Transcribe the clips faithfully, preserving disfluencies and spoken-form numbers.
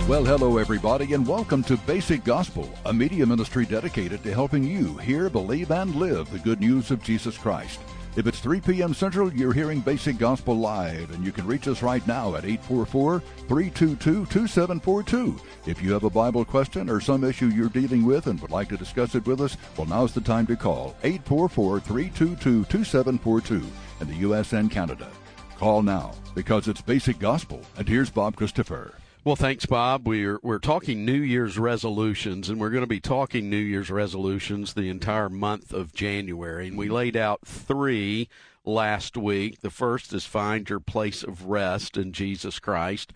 Well, hello, everybody, and welcome to Basic Gospel, a media ministry dedicated to helping you hear, believe, and live the good news of Jesus Christ. If it's three p.m. Central, you're hearing Basic Gospel live, and you can reach us right now at eight four four, three two two, two seven four two. If you have a Bible question or some issue you're dealing with and would like to discuss it with us, well, now's the time to call eight four four, three two two, two seven four two in the U S and Canada. Call now, because it's Basic Gospel, and here's Bob Christopher. Well, thanks, Bob. We're we're talking New Year's resolutions, and we're going to be talking New Year's resolutions the entire month of January. And we laid out three last week. The first is find your place of rest in Jesus Christ.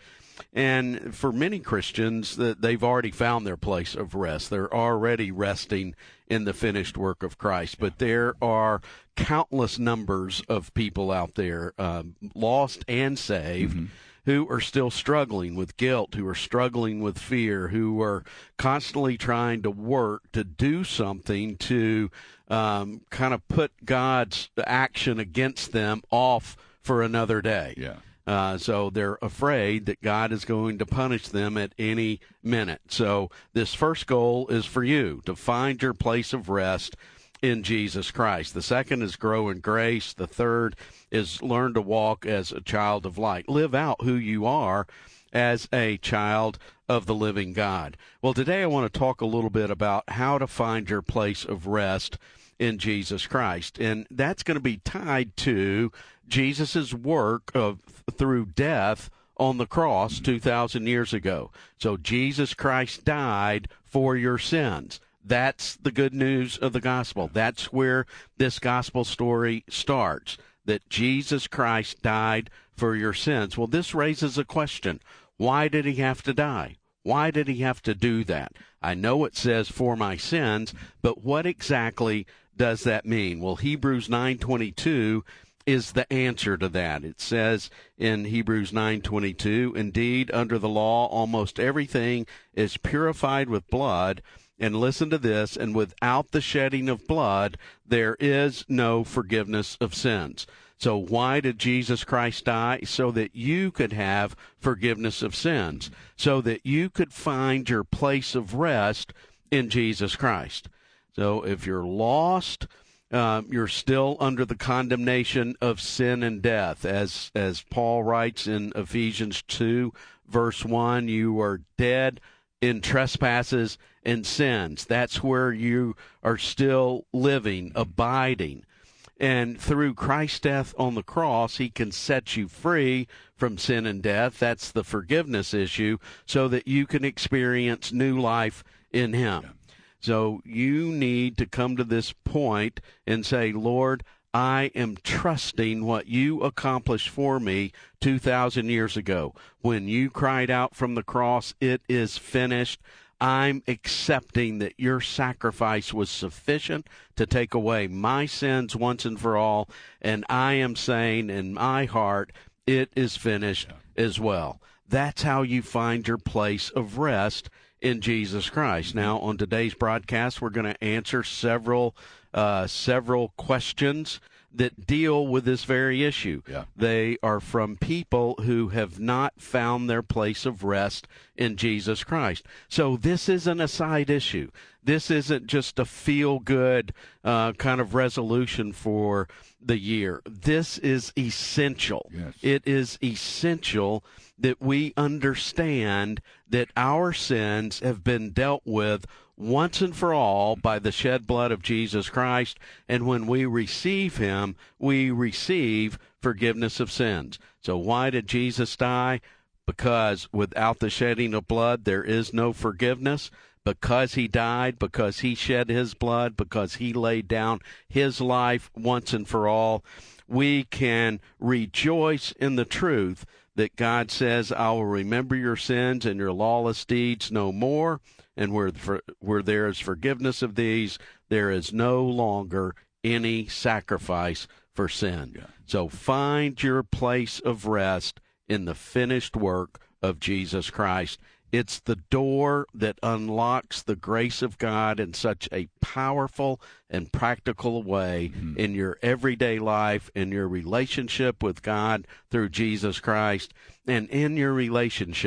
And for many Christians, they've already found their place of rest. They're already resting in the finished work of Christ. But there are countless numbers of people out there, um, lost and saved, mm-hmm. who are still struggling with guilt, who are struggling with fear, who are constantly trying to work to do something to um, kind of put God's action against them off for another day. Yeah. Uh, so they're afraid that God is going to punish them at any minute. So this first goal is for you, to find your place of rest in Jesus Christ. The second is grow in grace. The third is learn to walk as a child of light. Live out who you are as a child of the living God. Well, today I want to talk a little bit about how to find your place of rest in Jesus Christ. And that's going to be tied to Jesus' work of through death on the cross two thousand years ago. So Jesus Christ died for your sins. That's the good news of the gospel. That's where this gospel story starts, that Jesus Christ died for your sins. Well, this raises a question. Why did he have to die? Why did he have to do that? I know it says for my sins, but what exactly does that mean? Well, Hebrews nine twenty-two is the answer to that. It says in Hebrews nine twenty-two, indeed, under the law, almost everything is purified with blood. And listen to this, and without the shedding of blood, there is no forgiveness of sins. So why did Jesus Christ die? So that you could have forgiveness of sins, so that you could find your place of rest in Jesus Christ. So if you're lost, uh, you're still under the condemnation of sin and death. As, as Paul writes in Ephesians two, verse one, you are dead in trespasses and sins. That's where you are still living, abiding. And through Christ's death on the cross, he can set you free from sin and death. That's the forgiveness issue, so that you can experience new life in him. Yeah. So you need to come to this point and say, Lord, I am trusting what you accomplished for me two thousand years ago. When you cried out from the cross, it is finished. I'm accepting that your sacrifice was sufficient to take away my sins once and for all, and I am saying in my heart, it is finished yeah. as well. That's how you find your place of rest in Jesus Christ. Now, on today's broadcast, we're going to answer several uh, several questions that deal with this very issue. Yeah. They are from people who have not found their place of rest in Jesus Christ. So this isn't a side issue. This isn't just a feel-good uh, kind of resolution for the year. This is essential. Yes. It is essential that we understand that our sins have been dealt with once and for all by the shed blood of Jesus Christ, and when we receive him, we receive forgiveness of sins. So why did Jesus die? Because without the shedding of blood, there is no forgiveness. Because he died, because he shed his blood, because he laid down his life once and for all, we can rejoice in the truth that God says, I will remember your sins and your lawless deeds no more. And where, for, where there is forgiveness of these, there is no longer any sacrifice for sin. Yeah. So find your place of rest in the finished work of Jesus Christ. It's the door that unlocks the grace of God in such a powerful and practical way mm-hmm. in your everyday life, in your relationship with God through Jesus Christ, and in your relationship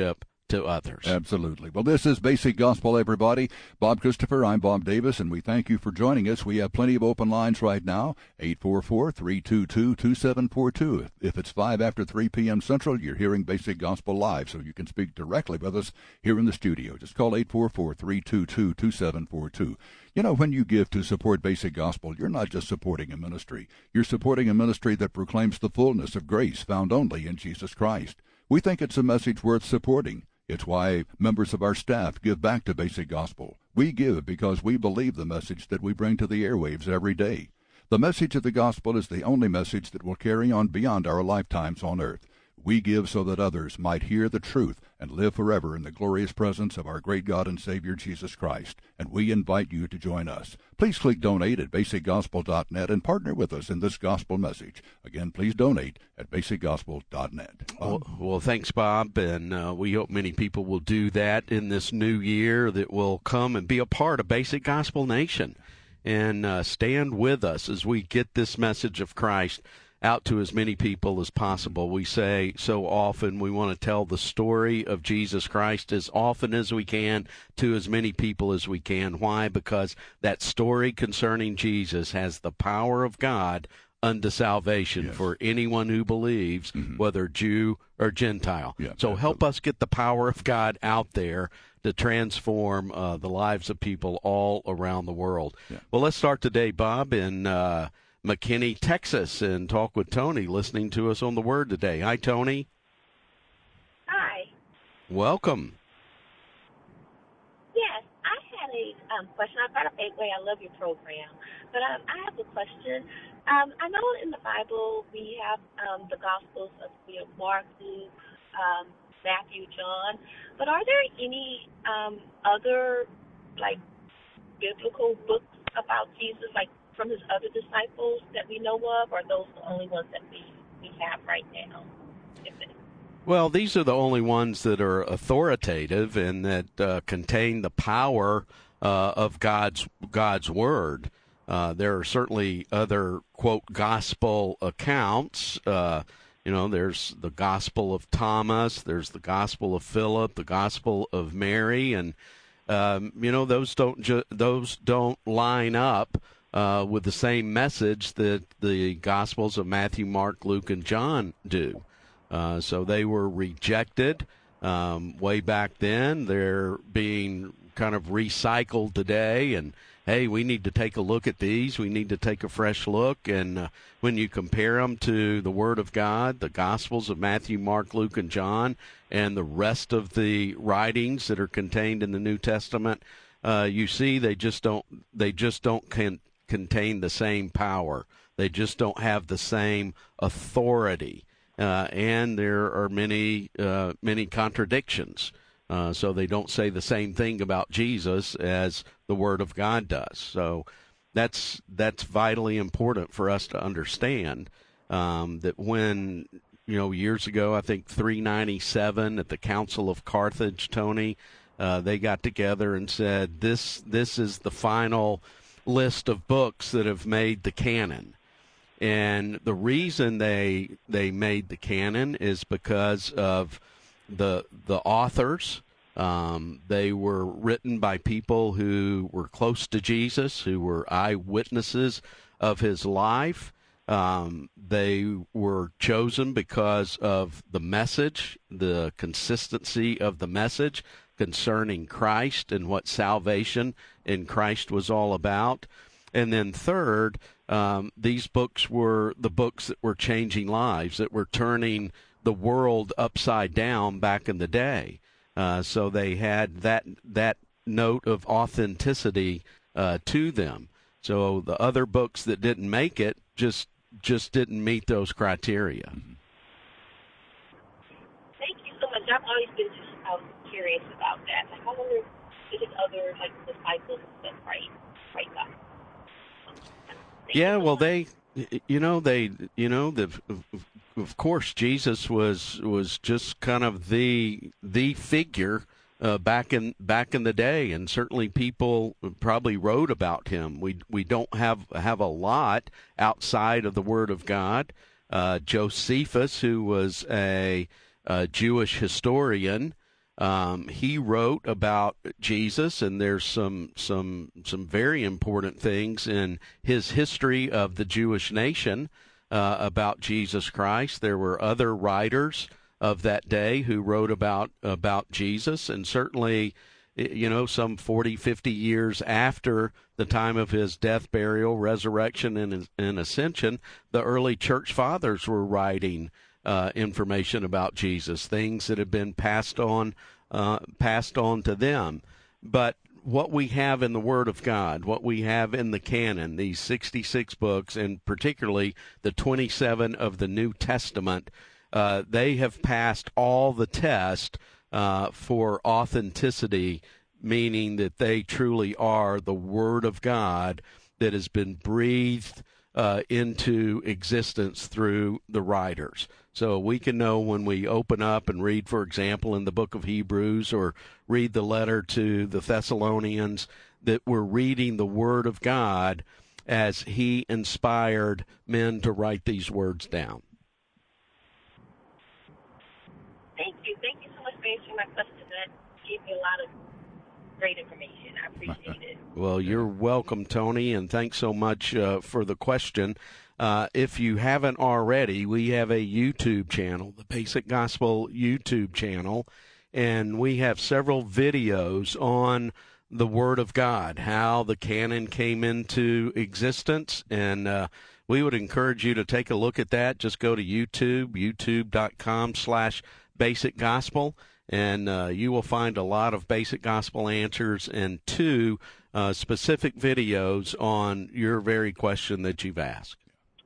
to others. Absolutely. Well, this is Basic Gospel, everybody. Bob Christopher, I'm Bob Davis, and we thank you for joining us. We have plenty of open lines right now, eight four four, three two two, two seven four two. If it's five after three p.m. Central, you're hearing Basic Gospel live, so you can speak directly with us here in the studio. Just call eight four four, three two two, two seven four two. You know, when you give to support Basic Gospel, you're not just supporting a ministry. You're supporting a ministry that proclaims the fullness of grace found only in Jesus Christ. We think it's a message worth supporting. It's why members of our staff give back to Basic Gospel. We give because we believe the message that we bring to the airwaves every day. The message of the gospel is the only message that will carry on beyond our lifetimes on earth. We give so that others might hear the truth and live forever in the glorious presence of our great God and Savior Jesus Christ. And we invite you to join us. Please click donate at basic gospel dot net and partner with us in this gospel message. Again, please donate at basic gospel dot net. Well, well, thanks, Bob, and uh, we hope many people will do that in this new year, that will come and be a part of Basic Gospel Nation and uh, stand with us as we get this message of Christ out to as many people as possible. We say so often we want to tell the story of Jesus Christ as often as we can to as many people as we can. Why? Because that story concerning Jesus has the power of God unto salvation yes. for anyone who believes, mm-hmm. whether Jew or Gentile. Yeah, so absolutely. Help us get the power of God out there to transform uh, the lives of people all around the world. Yeah. Well, let's start today, Bob, in uh, McKinney, Texas, and talk with Tony, listening to us on the Word today. Hi, Tony. Hi. Welcome. Yes, I had a um, question. I brought up Gateway. I love your program. But um, I have a question. Um, I know in the Bible we have um, the Gospels of you know, Mark, Luke, um, Matthew, John. But are there any um, other, like, biblical books about Jesus, like, from his other disciples that we know of, or are those the only ones that we, we have right now? Well, these are the only ones that are authoritative and that uh, contain the power uh, of God's God's Word. Uh, there are certainly other, quote, gospel accounts. Uh, you know, there's the Gospel of Thomas, there's the Gospel of Philip, the Gospel of Mary, and, um, you know, those don't ju- those don't line up Uh, with the same message that the Gospels of Matthew, Mark, Luke, and John do. Uh, so they were rejected um, way back then. They're being kind of recycled today, and, hey, we need to take a look at these. We need to take a fresh look. And uh, when you compare them to the Word of God, the Gospels of Matthew, Mark, Luke, and John, and the rest of the writings that are contained in the New Testament, uh, you see they just don't, they just don't can, contain the same power. They just don't have the same authority, uh, and there are many uh, many contradictions. Uh, so they don't say the same thing about Jesus as the Word of God does. So that's that's vitally important for us to understand um, that when you know years ago, I think three ninety-seven at the Council of Carthage, Tony, uh, they got together and said this this is the final list of books that have made the canon. And the reason they they made the canon is because of the the authors. Um, they were written by people who were close to Jesus, who were eyewitnesses of his life. Um, they were chosen because of the message, the consistency of the message concerning Christ and what salvation in Christ was all about. And then third, um, these books were the books that were changing lives, that were turning the world upside down back in the day. Uh, so they had that that note of authenticity uh, to them. So the other books that didn't make it just just didn't meet those criteria. Thank you so much. I've always been just um, curious about that. Like, I wonder if there's other like disciples that write write that. Yeah, well, they, you know, they, you know, the, of course, Jesus was was just kind of the the figure uh, back in back in the day, and certainly people probably wrote about him. We we don't have have a lot outside of the Word of God. Uh, Josephus, who was a, a Jewish historian, Um, he wrote about Jesus, and there's some some some very important things in his history of the Jewish nation uh, about Jesus Christ. There were other writers of that day who wrote about about Jesus, and certainly, you know, some forty, fifty years after the time of his death, burial, resurrection, and, and ascension, the early church fathers were writing uh, information about Jesus, things that have been passed on uh, passed on to them. But what we have in the Word of God, what we have in the canon, these sixty-six books, and particularly the twenty-seven of the New Testament, uh, they have passed all the test uh, for authenticity, meaning that they truly are the Word of God that has been breathed uh, into existence through the writers. So we can know when we open up and read, for example, in the book of Hebrews or read the letter to the Thessalonians, that we're reading the Word of God as He inspired men to write these words down. Thank you. Thank you so much for answering my question. That gave me a lot of great information. I appreciate it. Well, you're welcome, Tony, and thanks so much uh, for the question. Uh, if you haven't already, we have a YouTube channel, the Basic Gospel YouTube channel, and we have several videos on the Word of God, how the canon came into existence, and uh, we would encourage you to take a look at that. Just go to YouTube, youtube.com slash Basic Gospel, and uh, you will find a lot of Basic Gospel answers and two uh, specific videos on your very question that you've asked.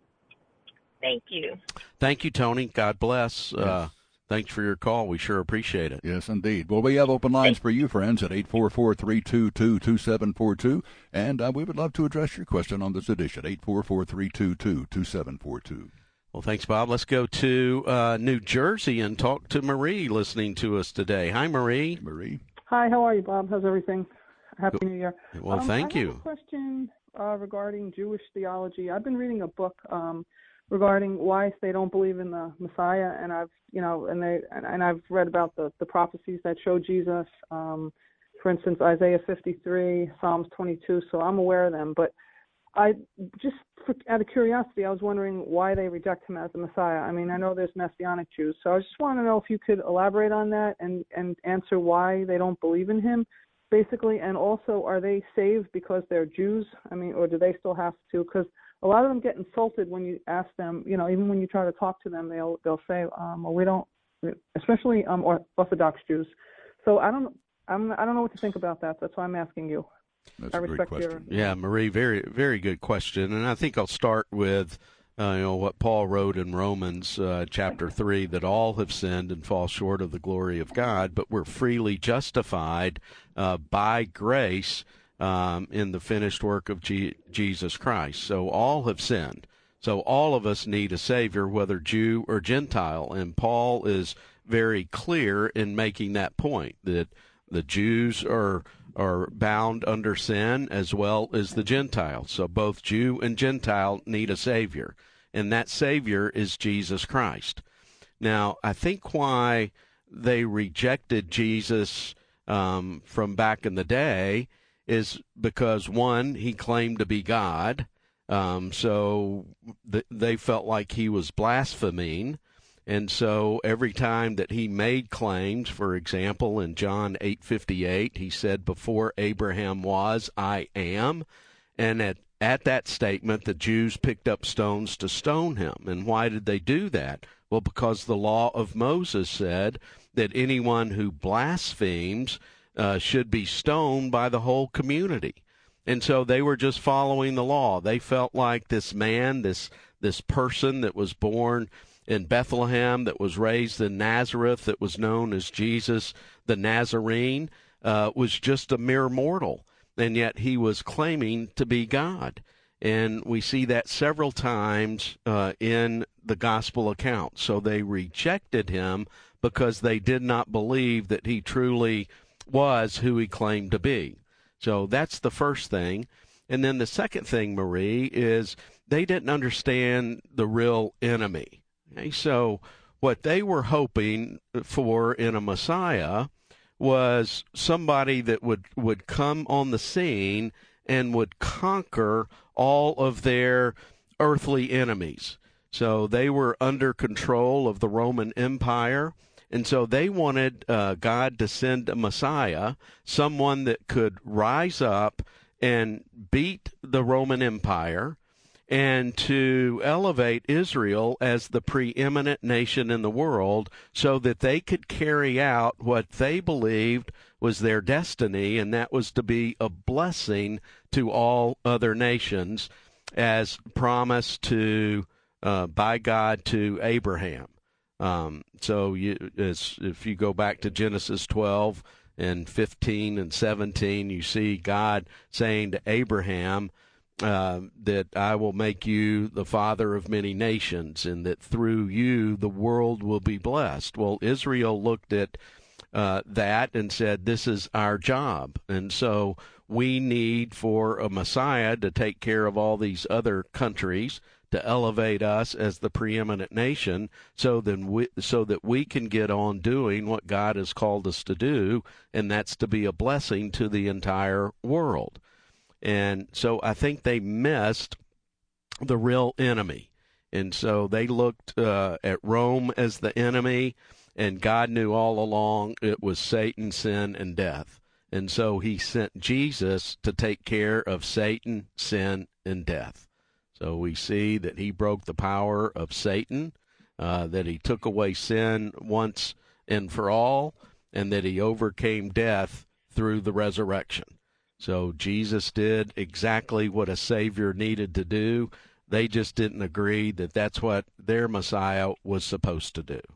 Thank you. Thank you, Tony. God bless. Yes. Uh, thanks for your call. We sure appreciate it. Yes, indeed. Well, we have open lines for you, friends, at eight four four, three two two, two seven four two, and uh, we would love to address your question on this edition, eight four four, three two two, two seven four two. Well, thanks, Bob. Let's go to uh, New Jersey and talk to Marie listening to us today. Hi, Marie. Hey, Marie. Hi, how are you, Bob? How's everything? Happy New Year. Well, um, thank I you. have a question uh, regarding Jewish theology. I've been reading a book um, regarding why they don't believe in the Messiah, and I've, you know, and they and, and I've read about the, the prophecies that show Jesus. Um, for instance, Isaiah fifty-three, Psalms twenty-two. So I'm aware of them, but I just, for, out of curiosity, I was wondering why they reject him as the Messiah. I mean, I know there's Messianic Jews, so I just want to know if you could elaborate on that and, and answer why they don't believe in him, basically, and also, are they saved because they're Jews? I mean, or do they still have to? Because a lot of them get insulted when you ask them, you know, even when you try to talk to them, they'll they'll say, um, well, we don't, especially um, Orthodox Jews. So I don't, I'm, I don't know what to think about that. That's why I'm asking you. That's I a respect great question. your. Yeah, Marie, very, very good question. And I think I'll start with, uh, you know, what Paul wrote in Romans uh, chapter three, that all have sinned and fall short of the glory of God, but we're freely justified uh, by grace um, in the finished work of G- Jesus Christ. So all have sinned. So all of us need a Savior, whether Jew or Gentile. And Paul is very clear in making that point, that the Jews are are bound under sin as well as the Gentiles. So both Jew and Gentile need a Savior, and that Savior is Jesus Christ. Now, I think why they rejected Jesus um, from back in the day is because, one, he claimed to be God, um, so th- they felt like he was blaspheming. And so every time that he made claims, for example, in John eight fifty-eight, he said, before Abraham was, I am. And at, at that statement, the Jews picked up stones to stone him. And why did they do that? Well, because the law of Moses said that anyone who blasphemes uh, should be stoned by the whole community. And so they were just following the law. They felt like this man, this this person that was born in Bethlehem, that was raised in Nazareth, that was known as Jesus the Nazarene, uh, was just a mere mortal, and yet he was claiming to be God. And we see that several times uh, in the gospel account. So they rejected him because they did not believe that he truly was who he claimed to be. So that's the first thing. And then the second thing, Marie, is they didn't understand the real enemy. Okay, so what they were hoping for in a Messiah was somebody that would, would come on the scene and would conquer all of their earthly enemies. So they were under control of the Roman Empire, and so they wanted uh, God to send a Messiah, someone that could rise up and beat the Roman Empire and to elevate Israel as the preeminent nation in the world so that they could carry out what they believed was their destiny, and that was to be a blessing to all other nations as promised to uh, by God to Abraham. Um, so you, as, if you go back to Genesis twelve and fifteen and seventeen, you see God saying to Abraham, Uh, that I will make you the father of many nations, and that through you the world will be blessed. Well, Israel looked at uh, that and said, this is our job. And so we need for a Messiah to take care of all these other countries, to elevate us as the preeminent nation, so then we, so that we can get on doing what God has called us to do, and that's to be a blessing to the entire world. And so I think they missed the real enemy. And so they looked uh, at Rome as the enemy, and God knew all along it was Satan, sin, and death. And so he sent Jesus to take care of Satan, sin, and death. So we see that he broke the power of Satan, uh, that he took away sin once and for all, and that he overcame death through the resurrection. So Jesus did exactly what a Savior needed to do. They just didn't agree that that's what their Messiah was supposed to do.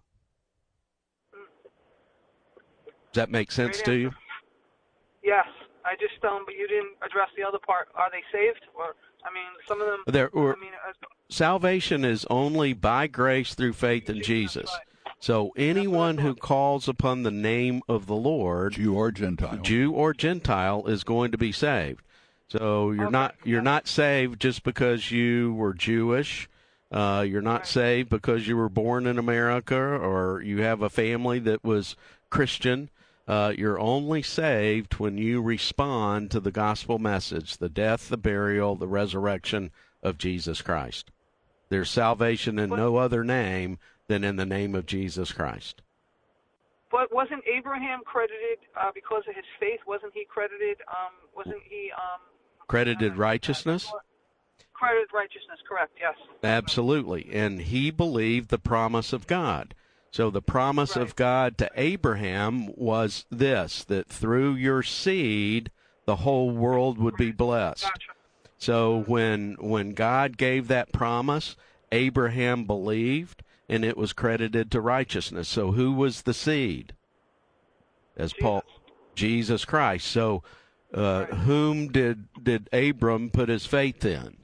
Does that make sense to you? Yes. I just, um, but you didn't address the other part. Are they saved? Or, I mean, some of them. There, or, I mean, as, salvation is only by grace through faith in Jesus. So anyone who calls upon the name of the Lord, Jew or Gentile, Jew or Gentile, is going to be saved. So you're okay. not you're not saved just because you were Jewish. Uh, you're not right. saved because you were born in America or you have a family that was Christian. Uh, you're only saved when you respond to the gospel message, the death, the burial, the resurrection of Jesus Christ. There's salvation in no other name than in the name of Jesus Christ. But wasn't Abraham credited uh, because of his faith? Wasn't he credited? Um, wasn't he um, credited righteousness? Credited righteousness, correct? Yes. Absolutely, and he believed the promise of God. So the promise right. of God to Abraham was this: that through your seed, the whole world would be blessed. Gotcha. So when when God gave that promise, Abraham believed, and it was credited to righteousness. So who was the seed? As Jesus. Paul, Jesus Christ. So uh, right. whom did, did Abram put his faith in?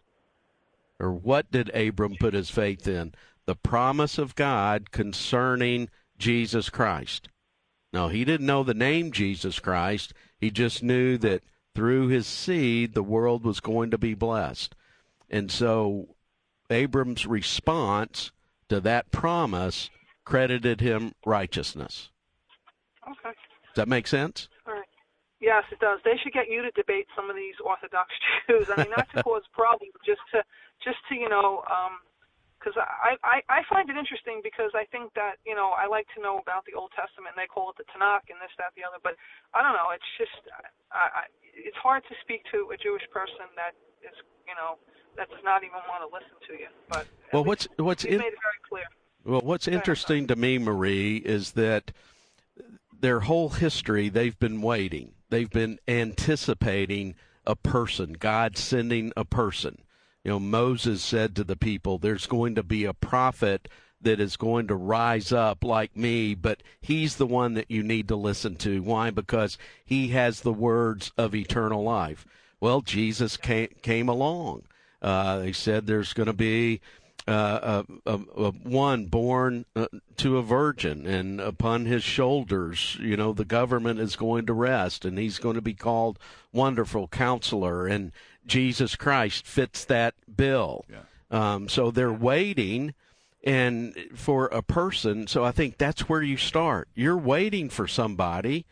Or what did Abram put his faith in? The promise of God concerning Jesus Christ. Now, he didn't know the name Jesus Christ. He just knew that through his seed, the world was going to be blessed. And so Abram's response to that promise credited him righteousness. Okay. Does that make sense? All right. Yes, it does. They should get you to debate some of these Orthodox Jews. I mean, not to cause problems, just to, just to you know, because um, I, I, I find it interesting because I think that, you know, I like to know about the Old Testament, and they call it the Tanakh and this, that, the other. But I don't know. It's just, I, I, it's hard to speak to a Jewish person that is, you know, that does not even want to listen to you. But well, what's what's in, in, made it very clear. Well, what's interesting to me, Marie, is that their whole history, they've been waiting. They've been anticipating a person, God sending a person. You know, Moses said to the people, there's going to be a prophet that is going to rise up like me, but he's the one that you need to listen to. Why? Because he has the words of eternal life. Well, Jesus came, came along. Uh, they said there's going to be uh, a, a, a one born uh, to a virgin, and upon his shoulders, you know, the government is going to rest, and he's going to be called Wonderful Counselor, and Jesus Christ fits that bill. Yeah. Um, so they're waiting and for a person. So I think that's where you start. You're waiting for somebody.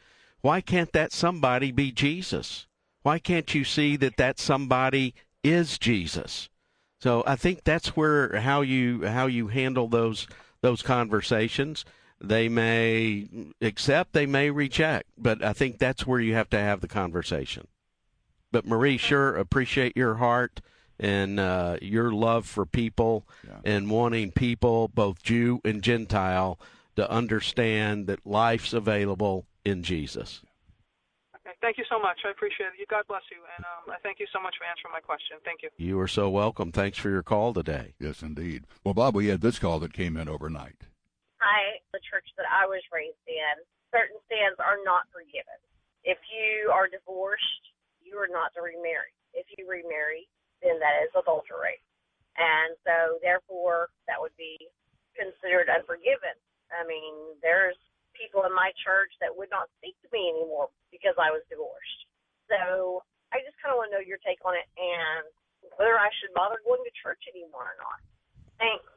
why can't that somebody be Jesus? Why can't you see that that somebody is Jesus? So I think that's where how you how you handle those those conversations. They may accept, they may reject, but I think that's where you have to have the conversation. But Marie, sure appreciate your heart and uh, your love for people yeah. and wanting people, both Jew and Gentile, to understand that life's available in Jesus. Okay, thank you so much. I appreciate it. God bless you, and um, I thank you so much for answering my question. Thank you. You are so welcome. Thanks for your call today. Yes, indeed. Well, Bob, we had this call that came in overnight. Hi, the church that I was raised in, certain sins are not forgiven. If you are divorced, you are not to remarry. If you remarry, then that is adultery. And so, therefore, that would be considered unforgiven. I mean, there's people in my church that would not speak to me anymore because I was divorced. So I just kind of want to know your take on it and whether I should bother going to church anymore or not. Thanks.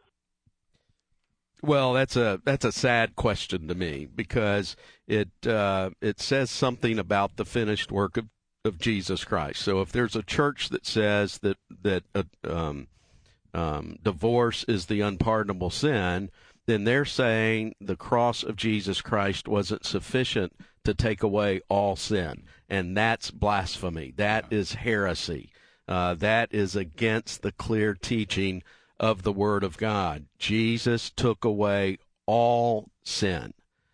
Well, that's a that's a sad question to me because it uh, it says something about the finished work of, of Jesus Christ. So if there's a church that says that that uh, um, um, divorce is the unpardonable sin, then they're saying the cross of Jesus Christ wasn't sufficient to take away all sin, and that's blasphemy. That is heresy. Uh, that is against the clear teaching of the Word of God. Jesus took away all sin,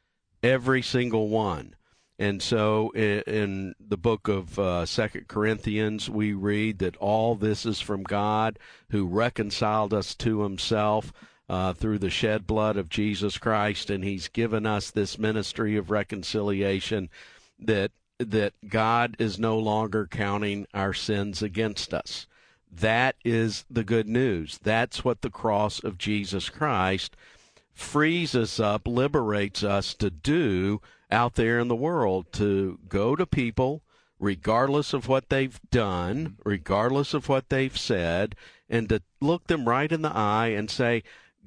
every single one. And so in, in the book of uh, Second Corinthians, we read that all this is from God who reconciled us to himself uh, through the shed blood of Jesus Christ, and he's given us this ministry of reconciliation, that that God is no longer counting our sins against us. That is the good news. That's what the cross of Jesus Christ frees us up, liberates us to do out there in the world, to go to people regardless of what they've done, regardless of what they've said, and to look them right in the eye and say,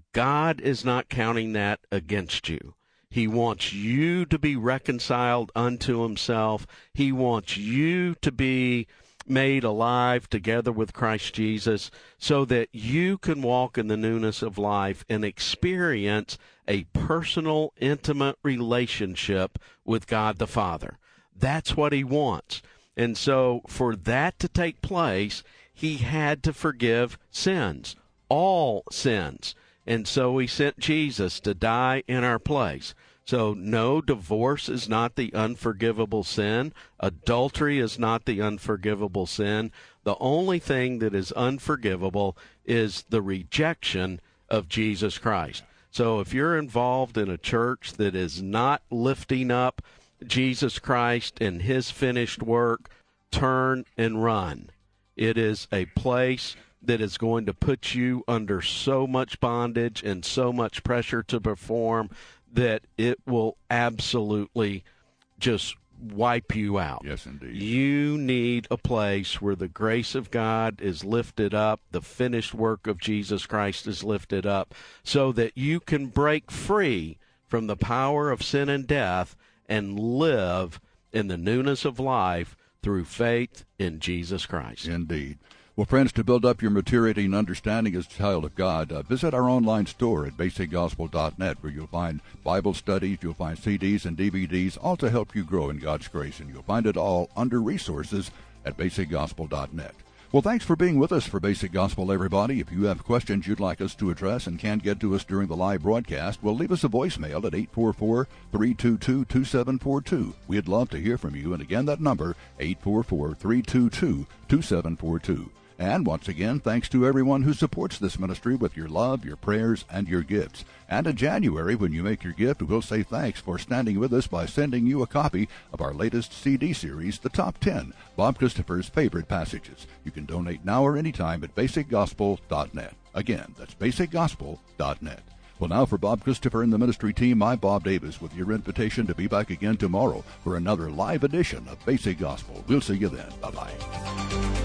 God is not counting that against you. He wants you to be reconciled unto himself. He wants you to be made alive together with Christ Jesus so that you can walk in the newness of life and experience a personal, intimate relationship with God the Father. That's what he wants. And so for that to take place, he had to forgive sins, all sins. And so he sent Jesus to die in our place. So no, divorce is not the unforgivable sin. Adultery is not the unforgivable sin. The only thing that is unforgivable is the rejection of Jesus Christ. So if you're involved in a church that is not lifting up Jesus Christ and his finished work, turn and run. It is a place that is going to put you under so much bondage and so much pressure to perform that it will absolutely just wipe you out. Yes, indeed. You need a place where the grace of God is lifted up, the finished work of Jesus Christ is lifted up, so that you can break free from the power of sin and death and live in the newness of life through faith in Jesus Christ. Indeed. Well, friends, to build up your maturity and understanding as a child of God, uh, visit our online store at basic gospel dot net, where you'll find Bible studies, you'll find C Ds and D V Ds, all to help you grow in God's grace, and you'll find it all under resources at basic gospel dot net. Well, thanks for being with us for Basic Gospel, everybody. If you have questions you'd like us to address and can't get to us during the live broadcast, well, leave us a voicemail at eight four four, three two two, two seven four two. We'd love to hear from you, and again, that number, eight four four, three two two, two seven four two. And once again, thanks to everyone who supports this ministry with your love, your prayers, and your gifts. And in January, when you make your gift, we'll say thanks for standing with us by sending you a copy of our latest C D series, The Top ten, Bob Christopher's Favorite Passages. You can donate now or anytime at basic gospel dot net. Again, that's basic gospel dot net. Well, now for Bob Christopher and the ministry team, I'm Bob Davis with your invitation to be back again tomorrow for another live edition of Basic Gospel. We'll see you then. Bye-bye.